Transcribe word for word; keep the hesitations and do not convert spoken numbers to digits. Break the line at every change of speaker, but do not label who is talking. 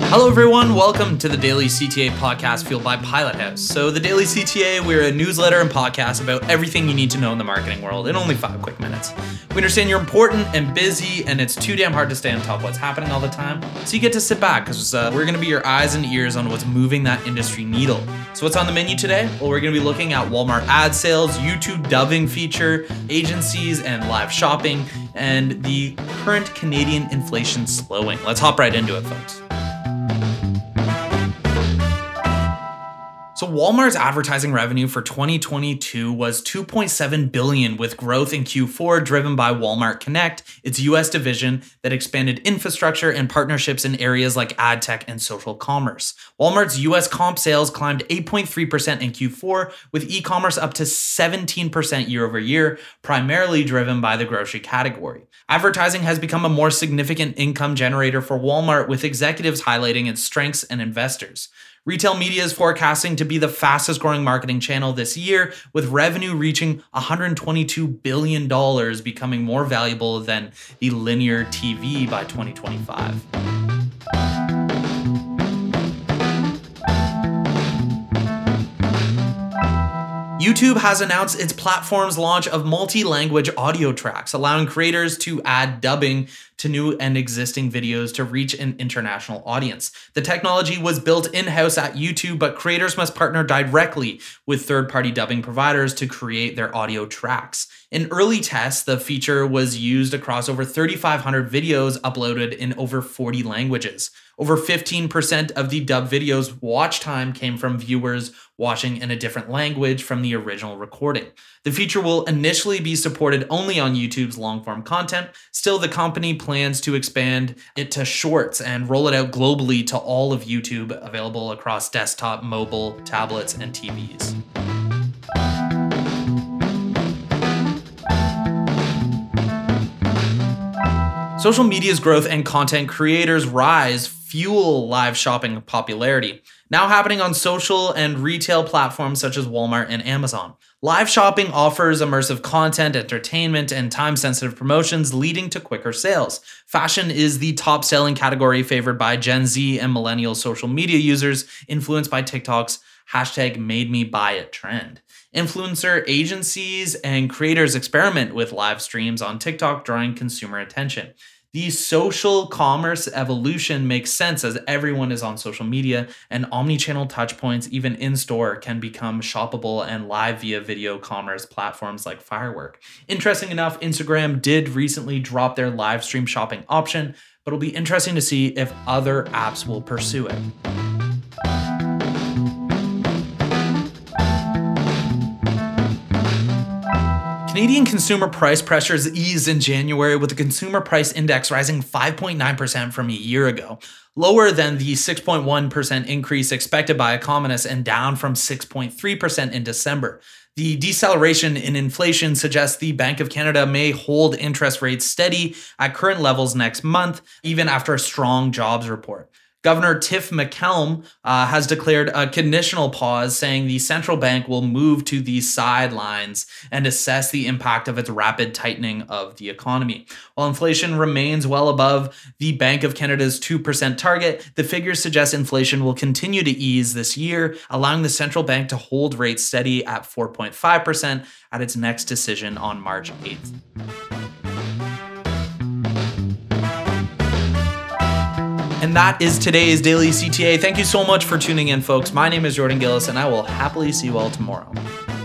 Hello everyone, welcome to the Daily C T A podcast fueled by Pilot House. So the Daily C T A, we're a newsletter and podcast about everything you need to know in the marketing world in only five quick minutes. We understand you're important and busy and it's too damn hard to stay on top of what's happening all the time. So you get to sit back because uh, we're going to be your eyes and ears on what's moving that industry needle. So what's on the menu today? Well, we're going to be looking at Walmart ad sales, YouTube dubbing feature, agencies and live shopping, and the current Canadian inflation slowing. Let's hop right into it, folks. So Walmart's advertising revenue for twenty twenty-two was two point seven billion dollars with growth in Q four driven by Walmart Connect, its U S division that expanded infrastructure and partnerships in areas like ad tech and social commerce. Walmart's U S comp sales climbed eight point three percent in Q four, with e-commerce up to seventeen percent year over year, primarily driven by the grocery category. Advertising has become a more significant income generator for Walmart, with executives highlighting its strengths and investors. Retail media is forecasting to be the fastest growing marketing channel this year, with revenue reaching one hundred twenty-two billion dollars, becoming more valuable than the linear T V by twenty twenty-five. YouTube has announced its platform's launch of multi-language audio tracks, allowing creators to add dubbing to new and existing videos to reach an international audience. The technology was built in-house at YouTube, but creators must partner directly with third-party dubbing providers to create their audio tracks. In early tests, the feature was used across over thirty-five hundred videos uploaded in over forty languages. Over fifteen percent of the dubbed videos' watch time came from viewers watching in a different language from the original recording. The feature will initially be supported only on YouTube's long-form content. Still, the company plans to expand it to shorts and roll it out globally to all of YouTube, available across desktop, mobile, tablets, and T Vs. Social media's growth and content creators' rise fuel live shopping popularity, now happening on social and retail platforms such as Walmart and Amazon. Live shopping offers immersive content, entertainment, and time-sensitive promotions, leading to quicker sales. Fashion is the top-selling category favored by Gen Z and millennial social media users, influenced by TikTok's hashtag made me buy it trend. Influencer agencies and creators experiment with live streams on TikTok, drawing consumer attention. The social commerce evolution makes sense as everyone is on social media, and omni-channel touchpoints, even in-store, can become shoppable and live via video commerce platforms like Firework. Interesting enough, Instagram did recently drop their live stream shopping option, but it'll be interesting to see if other apps will pursue it. Canadian consumer price pressures eased in January, with the consumer price index rising five point nine percent from a year ago, lower than the six point one percent increase expected by economists and down from six point three percent in December. The deceleration in inflation suggests the Bank of Canada may hold interest rates steady at current levels next month, even after a strong jobs report. Governor Tiff McCallum uh, has declared a conditional pause, saying the central bank will move to the sidelines and assess the impact of its rapid tightening of the economy. While inflation remains well above the Bank of Canada's two percent target, the figures suggest inflation will continue to ease this year, allowing the central bank to hold rates steady at four point five percent at its next decision on March eighth. And that is today's Daily C T A. Thank you so much for tuning in, folks. My name is Jordan Gillis, and I will happily see you all tomorrow.